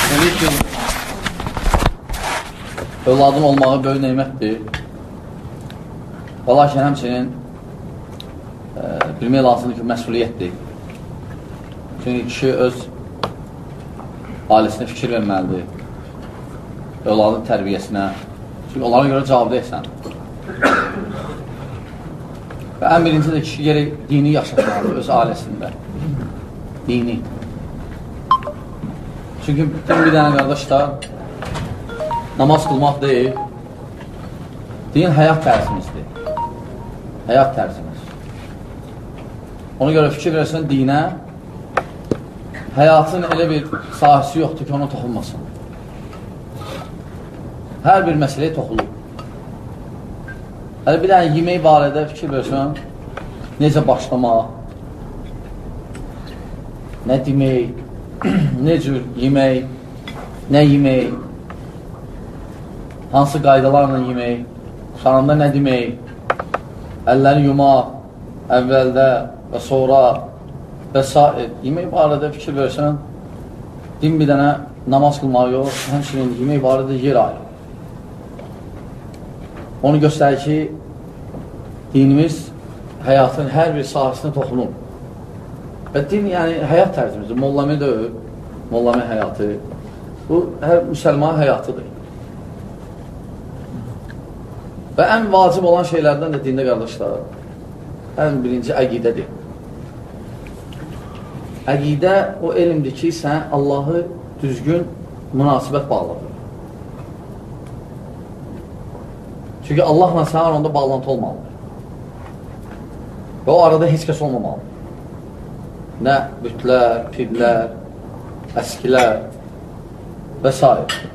Demək ki, övladın olmağı böyük neymətdir. Və lakin həmçinin bilmək lazımdır ki, məsuliyyətdir. Çünki kişi öz ailəsinə fikir verməlidir. Övladın tərbiyəsinə. Çünki onlara görə cavabdehsən. Və ən birinci də kişi gerək dini yaşatmalıdır öz ailəsində. Dini. Çünki bütün bir dənə qardaşlar namaz qılmaq deyil, din həyat tərzimizdir. Həyat tərzimiz. Ona görə fikir versən dinə, həyatın elə bir sahisi yoxdur ki, ona toxunmasın. Hər bir məsələyə toxulur. Hələ bir dənə yemək barədə fikir versən, necə başlamaq, nə demək, nə cür yemək, nə yemək, hansı qaydalarla yemək, xanımda nə demək, əlləri yumaq, əvvəldə və sonra və s. Yemək barədə fikir versən, din bir dənə namaz qılmaq yox, həmçinin yemək barədə yer ayrı. Onu göstərir ki, dinimiz həyatın hər bir sahisinə toxunur. Və din, yəni, həyat tərzimizdir. Mollami deyil, mollami həyatı. Bu, hər müsəlman həyatıdır. Və ən vacib olan şeylərdən də dində, qardaşlar, ən birinci əqidədir. Əqidə o elmdir ki, sən Allahı düzgün münasibət bağladır. Çünki Allahla sən aranda bağlantı olmalıdır. Və o arada heç kəs olmamalıdır. Nə bütlər, pirlər, əskilər və s.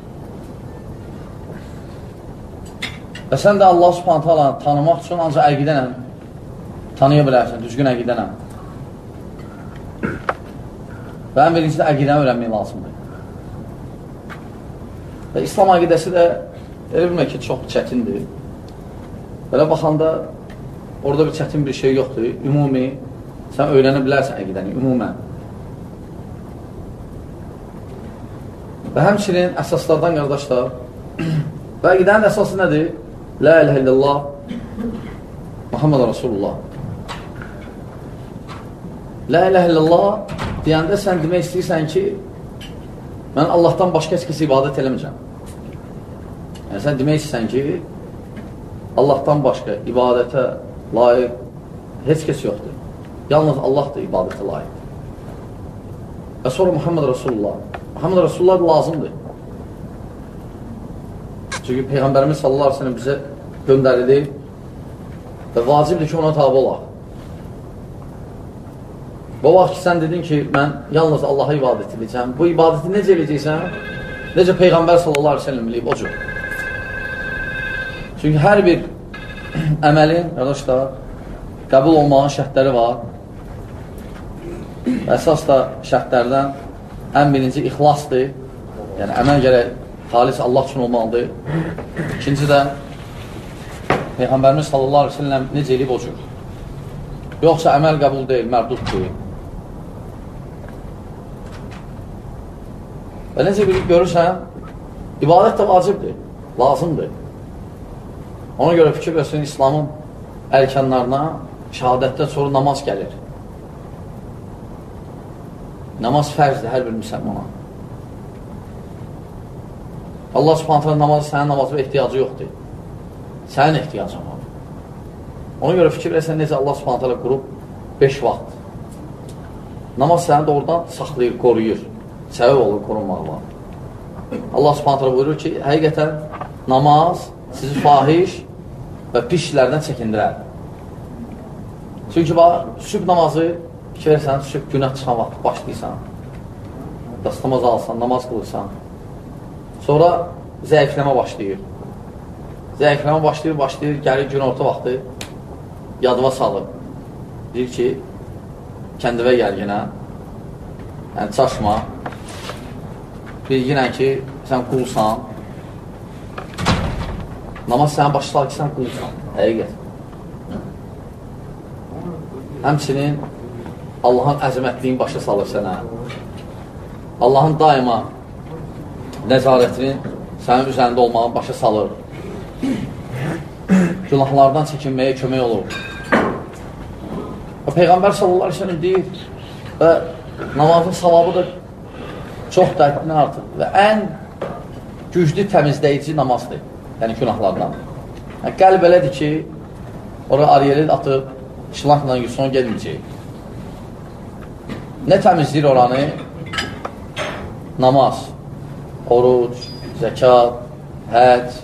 Və sən də Allah Subhanahu taala tanımaq üçün ancaq əqidənlə tanıya bilərsən, düzgün əqidənlə. Və ən birincisi də əqidəni öyrənmək lazımdır. Və İslam əqidəsi də elə bilmək ki, çox çətindir. Belə baxanda orada bir çətin bir şey yoxdur. Ümumi, sən öyrənə bilərsən əqidəni, ümumən. Və həmçinin əsaslardan, qardaşlar, və əqidənin əsası nədir? La iləhə illallah, Muhammed Rasulullah. La iləhə illallah deyəndə sən demək istəyirsən ki, mən Allahdan başqa heç kəsə ibadət eləməyəcəm. Yəni, sən demək istəyirsən ki, Allahdan başqa ibadətə layiq heç kəs yoxdur. Yalnız Allah da ibadətə layiqdir. Və sonra Muhammed Rasulullah. Muhammed Rasulullah lazımdır. Çünki Peyğəmbərimiz sallallahu aleyhi ve sellem bizə göndərilir və vacibdir ki, ona tabi olaq. Bu vaxt ki, sən dedin ki, mən yalnız Allaha ibadət edəcəm. Bu ibadəti necə edəcəksən? Necə Peyğəmbər sallallahu aleyhi ve sellem bilib, o cür. Çünki hər bir əməlin, qardaşlar, qəbul olmağın şərtləri var. Əsas da şərtlərdən ən birinci ixlasdır. Yəni, əməl gərək xalis Allah üçün olmalıdır. İkinci də Peyğəmbərimiz sallallahu aleyhi ve sellem necə eləyib o cür. Yoxsa əməl qəbul deyil, mərduddur. Və necə bilib görürsən, ibadət də vacibdir, lazımdır. Ona görə fikir versin, İslamın ərkanlarına şəhadətdən sonra namaz gəlir. Namaz fərzdir hər bir müsəlmana. Allah Subhanahu taala namazı sənin namazına ehtiyacı yoxdur. Sənin ehtiyacın var. Ona görə fikir versən, necə Allah Subhanahu taala qurub 5 vaxt. Namaz səni doğrudan saxlayır, qoruyur. Səbəb olur qorunmaqla. Allah Subhanahu taala buyurur ki, həqiqətən namaz sizi fahiş və pis işlərdən çəkindirər. Çünki bax, sübh namazı fikir versən, sübh günah çıxan vaxt başlayırsan, dastamaz alsan, namaz qılırsan. Sonra zəifləmə başlayır. Zəifləmə başlayır, gəlir gün orta vaxtı yadıva salır. Deyir ki, kəndivə gəl yenə, yəni çaşma. Bilginən ki, sən qulsan. Namaz sənə başlar ki, sən qulsan. Həqiqət. Həmçinin Allahın əzəmətliyin başa salır sənə. Allahın daima nəzarətinin sənin üzərində olmağı başa salır. Günahlardan çəkinməyə kömək olur. Və Peyğəmbər sallallahu aleyhi ve sellem deyir və namazın savabı da çox dəqiqdən artır və ən güclü təmizləyici namazdır, yəni günahlardan. Yəni, qəlb elədir ki, oraya ariyeli atıb, şılankla son gelməyəcək. Nə təmizləyir oranı? Namaz, oruc, zəkat, həc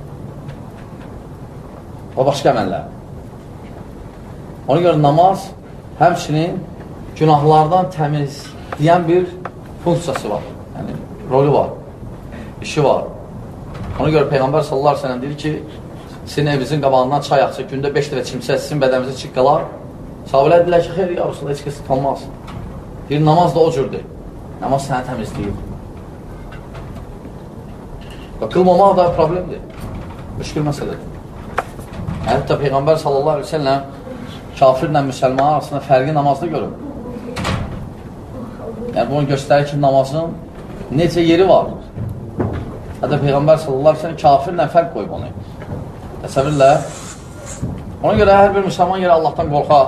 və başqa əməllər. Ona görə namaz həmçinin günahlardan təmizləyən bir funksiyası var, yəni rolü var, işi var. Ona görə Peyğəmbər sallallahu aleyhi ve sellem deyir ki, sizin evinizin qabağından çay axsa, gündə 5 dəfə çimsə, sizin bədəninizə çıx qalar. Sahabələr deyirlər ki, xeyr, ya Rasulullah, heç kəs qalmaz. Bir namaz da o cürdür. Namaz səni təmizləyir. Və qılmamaq da problemdir. Müşkül məsələdir. Hətta Peyğəmbər sallallahu aleyhi ve sellem kafirlə müsəlman arasında fərqi namazda görür. Yəni, bunu göstərir ki, namazın necə yeri var. Hətta Peyğəmbər sallallahu aleyhi ve sellem kafirlə fərq qoyub onu. Təsəvvürlə. Ona görə hər bir müsəlman yerə Allahdan qorxar.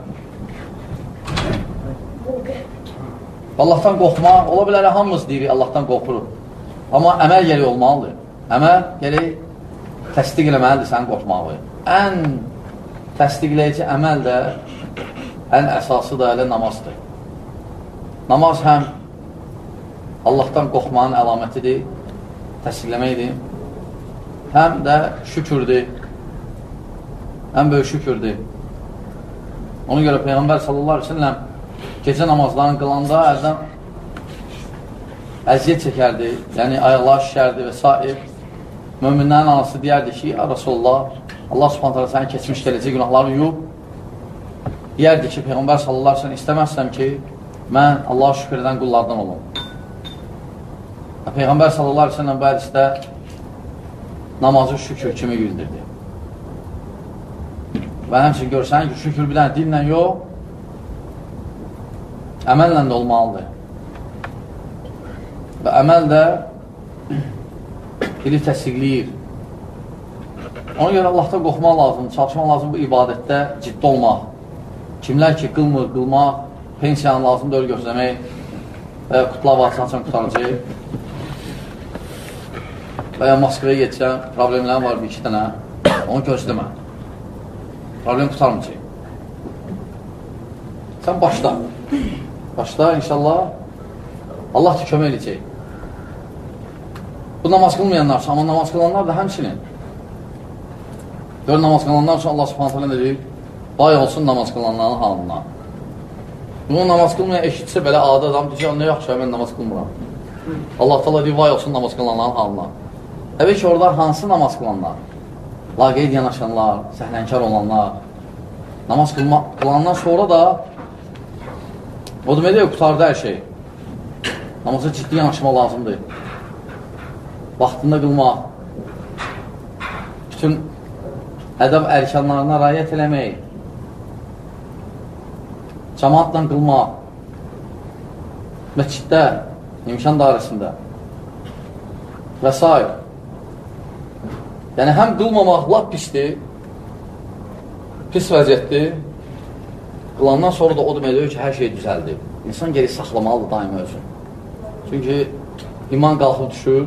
Allahdan qorxmaq, ola bilər, hamımız deyirik, Allahdan qorxuruq. Amma əməl yeri olmalıdır. Əməl yeri təsdiq eləməlidir sənin qorxmağı. Ən təsdiqləyici əməl də, ən əsası da elə namazdır. Namaz həm Allahdan qorxmağın əlamətidir, təsdiqləməkdir, həm də şükürdür, ən böyük şükürdür. Ona görə Peyğəmbər sallallahu aleyhi ve sellem gecə namazlarını qılanda əldən əziyyət çəkərdi, yəni ayaqlar şişərdi və s. Möminlərin anası deyərdi ki, ya Rasulullah, Allah subhanətələ sənin keçmiş gələcək günahlarını yuyub, deyərdi ki, Peyğəmbər sallallahu aleyhi ve sellem istəməzsəm ki, mən Allah'a şükür edən qullardan olum. Peyğəmbər sallallahu aleyhi ve sellem bu hədisdə namazı şükür kimi bildirdi. Və həmçin görsən ki, şükür bir dənə dillə yox, əməllə də olmalıdır. Və əməl də dili təsdiqləyir. Ona görə Allahdan qorxmaq lazımdır, çalışmaq lazım bu ibadətdə ciddi olmaq. Kimlər ki, qılmır, qılmaq, pensiyanı lazım da öyle gözləmək və ya qutla vaxtsan üçün qutaracaq və ya Moskvaya geçsən, problemlərin var bir-iki dənə, onu gözləmə. Problem qutarmayacaq. Sən başla. Başla, inşallah Allah da kömək edəcək. Bu namaz qılmayanlar, amma namaz qılanlar da həmçinin. Gör, namaz qılanlar üçün Allah subhanətələ nə deyir? Vay olsun namaz qılanların halına. Bunu namaz qılmayan eşitsə belə adı adam deyir, nə yaxşı, mən namaz qılmıram. Allah təala deyir, vay olsun namaz qılanların halına. Təbii ki, orada hansı namaz qılanlar? Laqeyd yanaşanlar, səhlənkar olanlar, namaz qılandan sonra da o deməkdir, qutardı hər şey. Namaza ciddi yanaşma lazımdır. Vaxtında qılmaq, bütün ədəb ərkanlarına rayət eləmək, cəmaatla qılmaq, məsciddə, imkan dairəsində və s. Yəni, həm qılmamaq lap pisdir, pis vəziyyətdir, qılandan sonra da o deməkdir ki, hər şey düzəldir. İnsan geri saxlamalıdır daima özün. Çünki iman qalxıb düşür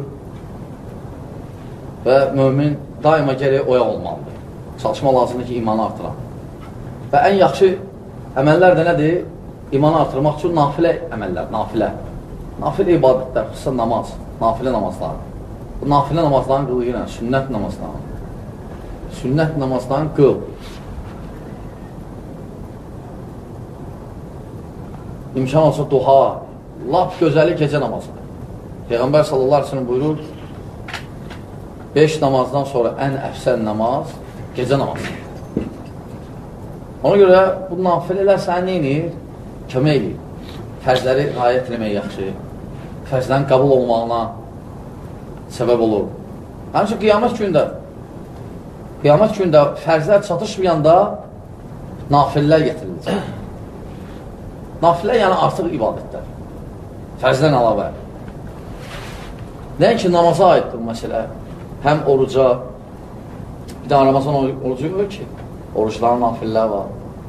və mömin daima geri oyaq olmalıdır. Çalışma lazımdır ki, imanı artıran. Və ən yaxşı əməllər də nədir? İmanı artırmaq üçün nafilə əməllər, nafilə. Nafilə ibadətlər, xüsusən namaz, nafilə namazlar. Bu nafilə namazlarını qıl yine, sünnət namazlarını. Sünnət namazlarını qıl. İmkan olsa duha, lap gözəli gecə namazıdır. Peyğəmbər sallallahu aleyhi ve sellem buyurur, 5 namazdan sonra ən əfsəl namaz gecə namazıdır. Ona görə bu nafilələr səni neyinir? Kömək edir. Fərzləri rayət eləmək yaxşı, fərzlərin qəbul olmağına səbəb olur. Həmçin qiyamət gündə fərzlər çatışmayanda nafilələr getiriləcək. Nafilə yəni artıq ibadətlər. Fərzdən əlavə. Nəinki namaza aiddir bu məsələ. Həm oruca, bir də Ramazan orucu yox ki, orucların nafillər var.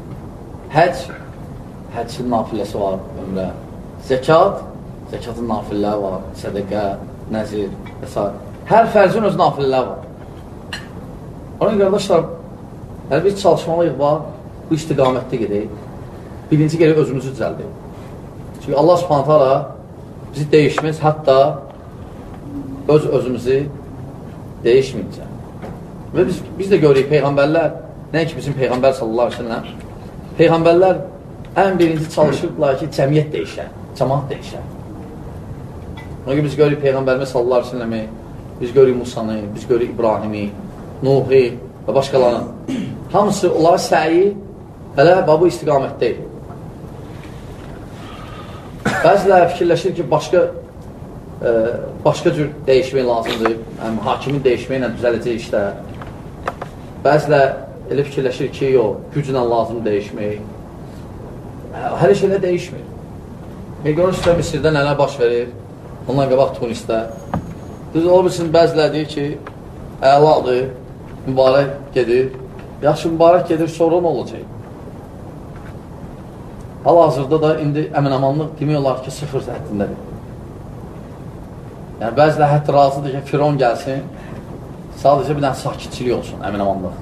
Həccin nafilləsi var, ömrə. Zəkatın nafillər var, sədəqə, nəzir və s. Hər fərzin öz nafillər var. Onun qardaşlar, biz çalışmalıyıq var, bu istiqamətdə gedək. Birinci gələk özümüzü düzəldik. Çünki Allah Subhanahu taala bizi dəyişməz, hətta özümüzü dəyişməyəcək. Və biz də görürük, Peyğəmbərlər, nəinki bizim Peyğəmbər sallallahu aleyhi ve sellem, Peyğəmbərlər ən birinci çalışırdılar ki, cəmiyyət dəyişər, cəmaat dəyişər. Ona görə biz görürük Peyğəmbərimiz sallallahu aleyhi ve selləmi, biz görürük Musanı, biz görürük İbrahimi, Nuhi və başqalarını. Hamısı onlara səyi hələ bu istiqamətdəyir. Bəziləri fikirləşir ki, başqa cür dəyişmək lazımdır. Yəni, hakimin dəyişməklə düzələcək işlər. Bəziləri elə fikirləşir ki, yox, güclə lazım dəyişmək. Hələ şeylə dəyişmir. Görürsünüzdə Misirdə nələr baş verir? Ondan qabaq Tunisdə. Düz olabilirsin, bəziləri deyir ki, əladır, mübarək gedir. Yaxşı, mübarək gedir, sonra nə olacaq? Hal-hazırda da indi əmin-amanlıq demək olar ki, sıfır həddindədir. Yəni, bəzilə hətta razıdır ki, Firon gəlsin, sadəcə bir dənə sakitçilik olsun, əmin-amanlıq.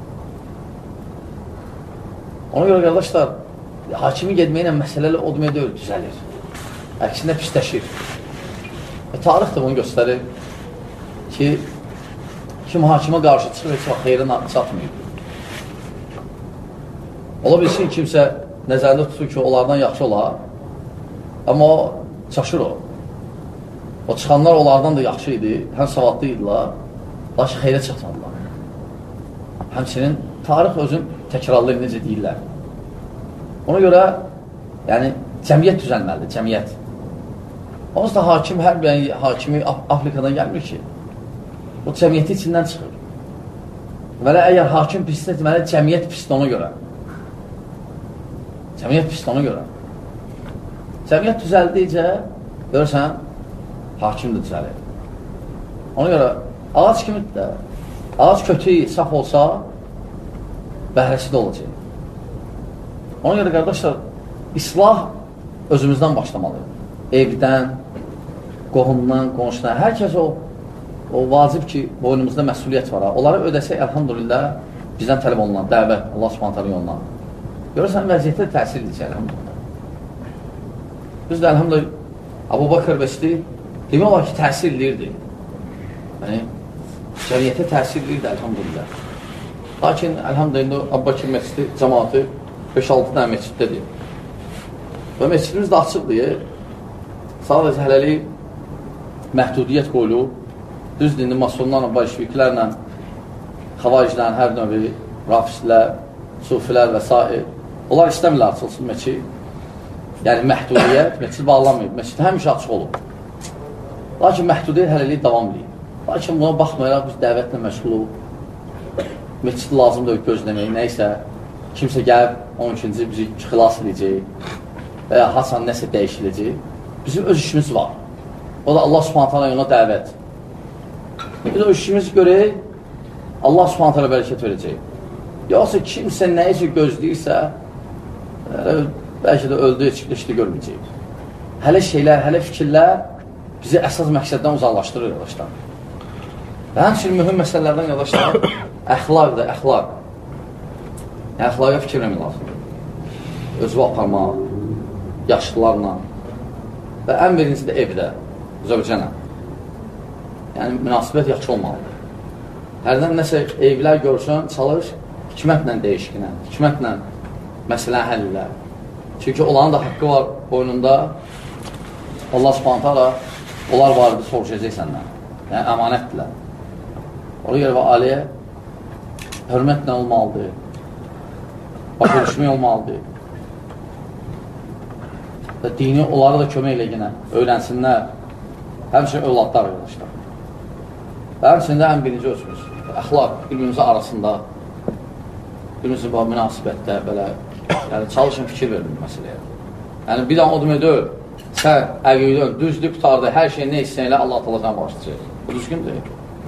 Ona görə, qardaşlar, hakimi gedməklə məsələlə o demək deyil, düzəlir. Əksində pisləşir. Tarix də bunu göstərir ki, kim hakimə qarşı çıxır, heç vaxt xeyri çatmıyıb. Ola bilsin, kimsə nəzərində tutur ki, onlardan yaxşı olar, amma o çaşır o. O çıxanlar onlardan da yaxşı idi, həm savadlı idilər, lakin xeyrə çatmadılar. Həmçinin tarix özün təkrarlayır, necə deyirlər. Ona görə, yəni, cəmiyyət düzəlməlidir, cəmiyyət. Onsuz da hakim, hər bir hakimi Afrikadan gəlmir ki, o cəmiyyəti içindən çıxır. Və əgər hakim pisdir, deməli, cəmiyyət pisdir ona görə. Cəmiyyət pisdir ona görə. Cəmiyyət düzəldikcə, görürsən, hakim də düzəlir. Ona görə, ağac kimidir də, ağac kötü, saf olsa, bəhrəsi də olacaq. Ona görə, qardaşlar, islah özümüzdən başlamalıyıq. Evdən, qohumdan, qonşudan, hər kəs o vacib ki, boynumuzda məsuliyyət var. Onları ödəsək, əlhamdülillah, bizdən tələb olunan, dəvət, Allah Subhanahu taala yoluna. Görürsən, vəziyyətdə təsir edəcək, əlhamdülillah. Biz də, əlhamdülillah, Abu Bakr Bəsti demək olar ki, təsir edirdi. Yəni, cəmiyyətə təsir edirdi, əlhamdülillah. Lakin, əlhamdülillah, Abu Bakr məscidi cəmaatı 5-6 dənə məsciddədir. Və məscidimiz də açıqdır. Sadəcə hələlik məhdudiyyət qoyulub. Düzdür, indi masonlarla, bolşeviklərlə, xavariclərin hər növü, rafislər, sufilər və s. Onlar istəmirlər açılsın məscid. Yəni, məhdudiyyət, məscid bağlanmayıb. Məscid həmişə açıq olub. Lakin məhdudiyyət hələlik davam edir. Lakin buna baxmayaraq biz dəvətlə məşğuluq. Məscid lazımdır gözləmək, nəysə, kimsə gəlib, 12-ci bizi xilas edəcək və ya hasan nəsə dəyişiləcək. Bizim öz işimiz var. O da Allah Subhanahu taala yoluna dəvət. Biz o işimizi görək, Allah Subhanahu taala bərəkət verəcək. Yoxsa kimsə nəyisə gözləyirsə, bəlkə də öldüyü çıxışdı görməyəcək. Hələ şeylər, hələ fikirlər bizi əsas məqsəddən uzaqlaşdırır, yadaşlar. Və həmçinin mühüm məsələlərdən, yadaşlar, əxlaqdır, əxlaq. Əxlaqa fikir vermək lazımdır. Özü aparmaq, yaşlılarla və ən birincisi də evdə, zövcənə. Yəni, münasibət yaxşı olmalıdır. Hərdən nəsə evlər görsün, çalış, hikmətlə deyişkinə, hikmətlə məsələn həllər. Çünki olanın da haqqı var boynunda. Allah Subhanahu taala onlar barədə soruşacaq səndən. Yəni, əmanətdirlər. Ona görə və aliyə hörmətlə olmalıdır. Başa düşmək olmalıdır. Və dini onları da kömək ilə yenə öyrənsinlər. Həmçinin övladlar yollaşlar. Və həmçinin də ən birinci ölçümüz. Əxlaq, bir-birimizin arasında, bir-birimizin münasibətdə, belə, yəni çalışın fikir verin məsələyə. Yəni, bir dənə o demək deyil, sən əqidin düzdür, qutardı, hər şey nə istəyən ilə Allah Teala sənə bağışlayacaq. Bu düzgündür.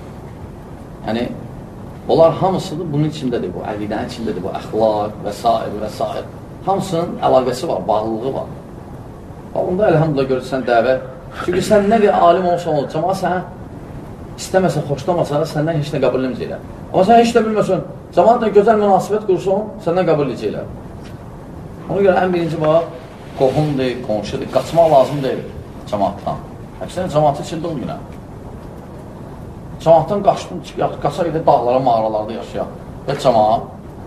Yəni, onlar hamısıdır, bunun içindədir, bu əqidənin içindədir, bu əxlaq və s. Hamısının əlaqəsi var, bağlılığı var. Bunda əlhamdülillah görürsən dəvət. Çünki sən nə bir alim olsan olur, cəmaat sənə istəməsə, xoşlamasa, səndən heç nə qəbul edəcəklər. Amma sən heç nə bilməsən, cəmaatla gözəl münasibət qursun, səndən qəbul edəcəklər. Ona görə ən birinci bax, qohumdur, qonşudur, qaçmaq lazım deyil cəmaatdan. Əksinə, cəmaatı içində olmayın. Cəmaatdan qaça gedir, dağlara, mağaralarda yaşayaq. Və cəmaat.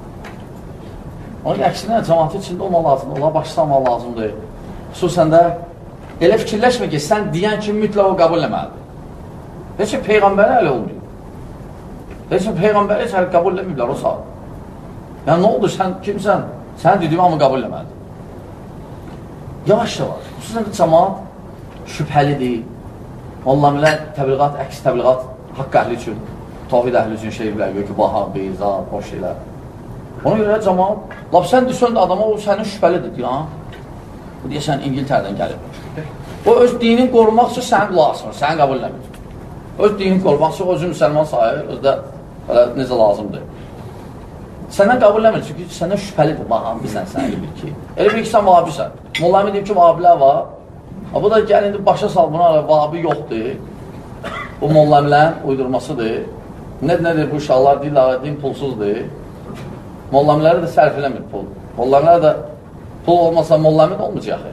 Ona görə əksinə, cəmaatı içində olmaq lazımdır, onlara başlamaq lazımdır. Xüsusən də, elə fikirləşmə ki, sən deyən kimi mütləq o qəbul eləməlidir. Heç ki, Peyğəmbəri ələ olmuyor. Heç ki, Peyğəmbəri heç ələ qəbul eləməyiblər o saat. Yəni, nə oldu, sən kimsən? Sən dediyimi amma qəbul eləməlidir. Yavaş-yavaş. Xüsusən də cəmaat şübhəlidir. Mollamələr, təbliğat, əks təbliğat haqq əhli üçün, tavhid əhli üçün şeylər görür ki, vahabi, zat, boş şeylər. Ona görə cəmaat, laf sən düşən də adama, o sənin şübhəlidir, ya. Bu deyəsən, İngiltərdən gəlib. O öz dinini qorumaq üçün səni qulaq asmır, səni qəbul eləmir. Öz dinini qorumaq üçün özü müsəlman sayır, özdə necə lazımdır. Səndən qəbul eləmir, çünki səndən şübhəlidir, vahabisən, səni bilir ki. Elə bilir ki, sən vahabisən. Mollami deyib ki, vahabilər var. Bu da gəl, indi başa sal buna, vahabi yoxdur. Bu mollamilərin uydurmasıdır. Nədir bu uşaqlar, din pulsuzdur. Mollamiləri də sərf eləmir pul. Mollamiləri də pul olmasa mollami də olmayacaq.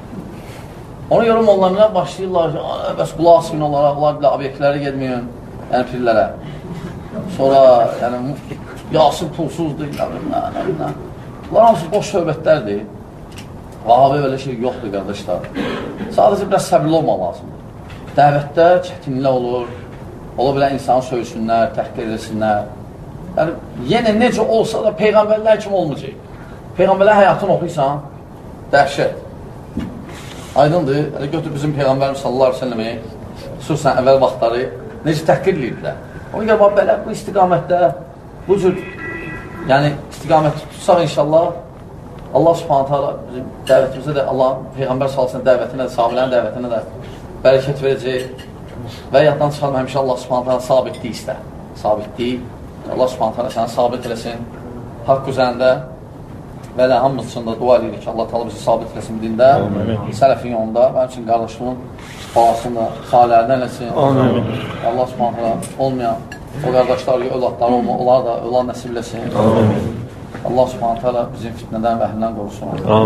Ona görə mollamilər başlayırlar ki, bəs qulaq asın olaraq, onlar bilə obyektlərə gedməyin, yəni pirlərə. Sonra, yəni, yasir pulsuzdur, nə. Bunlar hamısı boş söhbətlərdir. Vahabi belə şey yoxdur, qardaşlar. Sadəcə biraz səbirli olmaq lazımdır. Dəvətdə çətinlik olur, ola bilər insanı söysünlər, təhqir edilsinlər. Yəni, yenə necə olsa da Peyğəmbərlər kimi olmayacaq. Peyğəmbərlər həyatını oxuysan, dəhşət. Aydındır, götür bizim Peyğəmbərimiz sallallahu aleyhi ve selləmi, xüsusən əvvəl vaxtları necə təhqir edirlər. Ona görə belə bu istiqamətdə, bu cür istiqamətdə tutsaq inşallah, Allah subhanətə ala bizim dəvətimizə də, Allah Peyğəmbər sallallahu aleyhi dəvətinə də, sahabilərin dəvətinə də bərəkət verəcək və yaddan çıxalım, həmişə Allah subhanətə ala sabitlik istər. Sabitlik, Allah subhanətə ala sənə sabit eləsin, haqq üzərində. Və elə hamımız üçün də dua edirik ki, Allah Teala bizi sabit eləsin dində, sələfin yolunda, mənim üçün qardaşımın bağısını da sahələrindən eləsin. Allah subhanətlə olmayan o qardaşlar, övladları olma, onlar da övlad nəsib eləsin. Allah subhanətlə bizim fitnədən və əhlindən qorusun.